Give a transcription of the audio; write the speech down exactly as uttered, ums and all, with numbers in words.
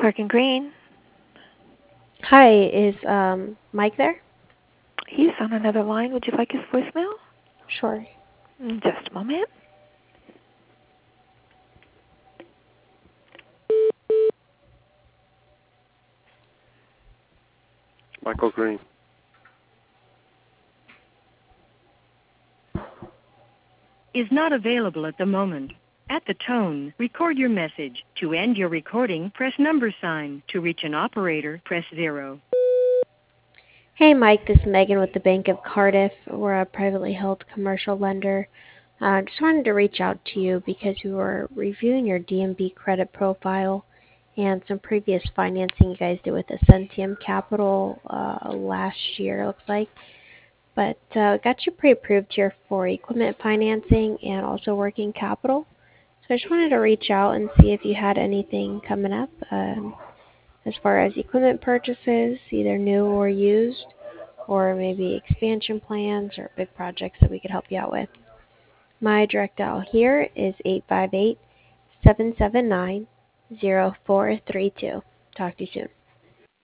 Clark and Green. Hi, is um, Mike there? He's on another line. Would you like his voicemail? Sure. Mm, Just a moment. Michael Green. Is not available at the moment. At the tone, record your message. To end your recording, press number sign. To reach an operator, press zero. Hey, Mike, this is Megan with the Bank of Cardiff. We're a privately held commercial lender. Uh, just wanted to reach out to you because we were reviewing your D M B credit profile and some previous financing you guys did with Ascentium Capital uh, last year, it looks like. But uh, got you pre-approved here for equipment financing and also working capital. So I just wanted to reach out and see if you had anything coming up. Um, as far as equipment purchases, either new or used, or maybe expansion plans or big projects that we could help you out with. My direct dial here is eight five eight, seven seven nine, zero four three two. Talk to you soon.